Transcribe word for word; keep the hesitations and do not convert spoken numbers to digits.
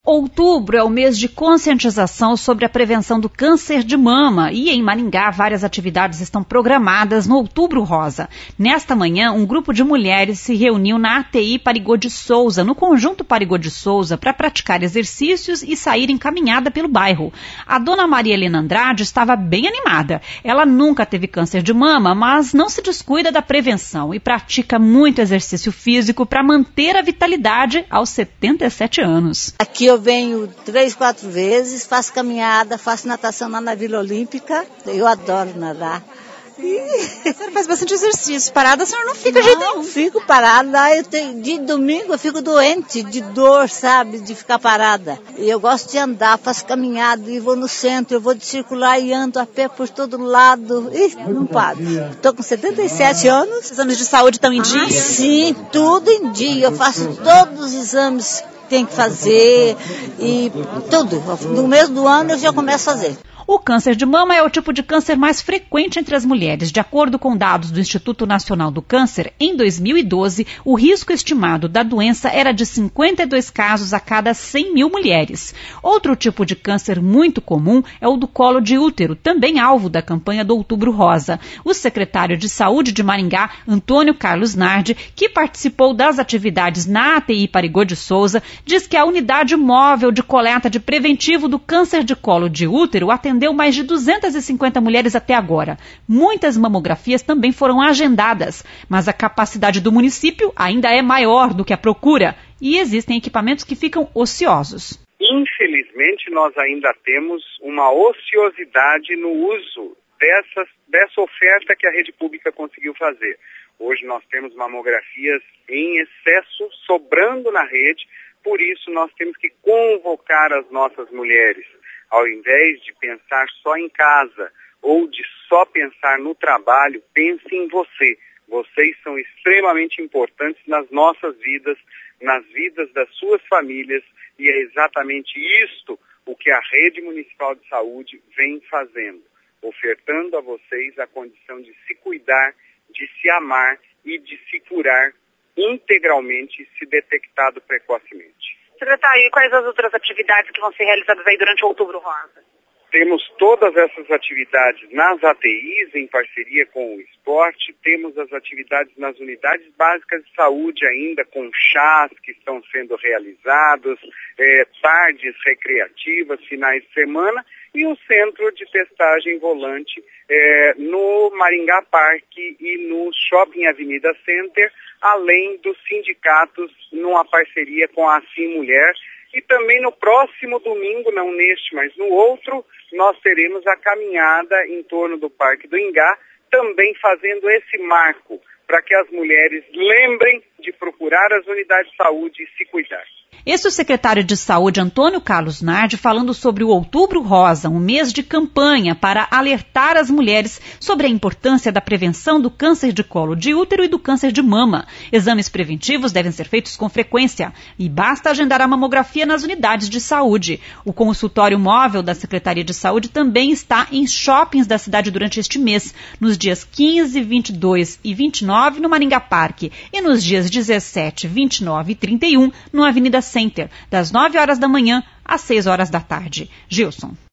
Outubro é o mês de conscientização sobre a prevenção do câncer de mama e em Maringá várias atividades estão programadas no Outubro Rosa. Nesta manhã, um grupo de mulheres se reuniu na A T I Parigô de Souza, no Conjunto Parigô de Souza, para praticar exercícios e sair em caminhada pelo bairro. A dona Maria Helena Andrade estava bem animada. Ela nunca teve câncer de mama, mas não se descuida da prevenção e pratica muito exercício físico para manter a vitalidade aos setenta e sete anos. Aqui eu venho três, quatro vezes, faço caminhada, faço natação lá na Vila Olímpica. Eu adoro nadar. E... A senhora faz bastante exercício. Parada a senhora não fica de jeito nenhum. Não, fico parada. Eu tenho, de domingo eu fico doente, de dor, sabe, de ficar parada. E eu gosto de andar, faço caminhada e vou no centro, eu vou de circular e ando a pé por todo lado. Ih, não paro. Estou com setenta e sete anos. Os exames de saúde estão em dia? Ah, sim, tudo em dia. Eu faço todos os exames tem que fazer e tudo. No mês do ano eu já começo a fazer. O câncer de mama é o tipo de câncer mais frequente entre as mulheres. De acordo com dados do Instituto Nacional do Câncer, em dois mil e doze, o risco estimado da doença era de cinquenta e dois casos a cada cem mil mulheres. Outro tipo de câncer muito comum é o do colo de útero, também alvo da campanha do Outubro Rosa. O secretário de Saúde de Maringá, Antônio Carlos Nardi, que participou das atividades na A T I Parigô de Souza, diz que a unidade móvel de coleta de preventivo do câncer de colo de útero atendeu Atendeu mais de duzentas e cinquenta mulheres até agora. Muitas mamografias também foram agendadas, mas a capacidade do município ainda é maior do que a procura e existem equipamentos que ficam ociosos. Infelizmente, nós ainda temos uma ociosidade no uso dessas, dessa oferta que a rede pública conseguiu fazer. Hoje nós temos mamografias em excesso sobrando na rede, por isso nós temos que convocar as nossas mulheres. Ao invés de pensar só em casa ou de só pensar no trabalho, pense em você. Vocês são extremamente importantes nas nossas vidas, nas vidas das suas famílias, e é exatamente isto o que a Rede Municipal de Saúde vem fazendo, ofertando a vocês a condição de se cuidar, de se amar e de se curar integralmente se detectado precocemente. Secretário, e quais as outras atividades que vão ser realizadas aí durante o Outubro Rosa? Temos todas essas atividades nas A T Is, em parceria com o esporte. Temos as atividades nas unidades básicas de saúde ainda, com chás que estão sendo realizados, é, tardes recreativas, finais de semana, e um centro de testagem volante é, no Maringá Parque e no Shopping Avenida Center, além dos sindicatos numa parceria com a Assim Mulher. E também no próximo domingo, não neste, mas no outro, nós teremos a caminhada em torno do Parque do Ingá, também fazendo esse marco para que as mulheres lembrem de procurar as unidades de saúde e se cuidar. Esse é o secretário de Saúde, Antônio Carlos Nardi, falando sobre o Outubro Rosa, um mês de campanha para alertar as mulheres sobre a importância da prevenção do câncer de colo de útero e do câncer de mama. Exames preventivos devem ser feitos com frequência e basta agendar a mamografia nas unidades de saúde. O consultório móvel da Secretaria de Saúde também está em shoppings da cidade durante este mês, nos dias quinze, vinte e dois e vinte e nove no Maringá Parque e nos dias dezessete, vinte e nove e trinta e um no Avenida Center, das nove horas da manhã às seis horas da tarde. Gilson.